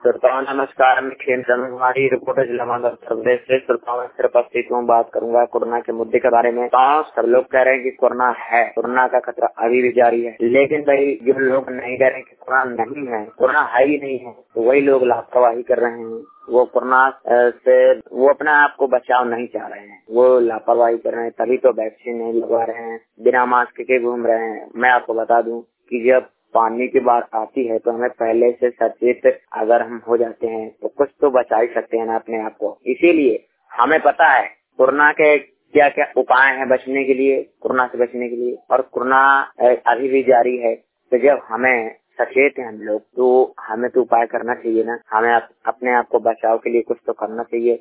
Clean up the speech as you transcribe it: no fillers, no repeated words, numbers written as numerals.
श्रोताओं नमस्कार, मैं खेम चंद्र कुमारी रिपोर्टर जिला उत्तर प्रदेश से। श्रोताओं सिर्फ उपस्थित हूँ, बात करूंगा कोरोना के मुद्दे के बारे में। सब लोग कह रहे हैं कि कोरोना है, कोरोना का खतरा अभी भी जारी है, लेकिन भाई जो लोग नहीं कह रहे हैं कि कोरोना नहीं है, कोरोना है ही नहीं है, तो वही लोग लापरवाही कर रहे हैं। वो कोरोना से वो अपने आप को बचाव नहीं चाह रहे हैं, वो लापरवाही कर रहे हैं, तभी तो वैक्सीन नहीं लगवा रहे हैं, बिना मास्क के घूम रहे हैं। मैं आपको बता दूं कि जब पानी की बात आती है तो हमें पहले से सचेत अगर हम हो जाते हैं तो कुछ तो बचा ही सकते हैं ना अपने आप को। इसीलिए हमें पता है कोरोना के क्या क्या उपाय हैं बचने के लिए, कोरोना से बचने के लिए, और कोरोना अभी भी जारी है। तो जब हमें सचेत हैं हम लोग, तो हमें तो उपाय करना चाहिए ना, हमें अपने आप को बचाव के लिए कुछ तो करना चाहिए।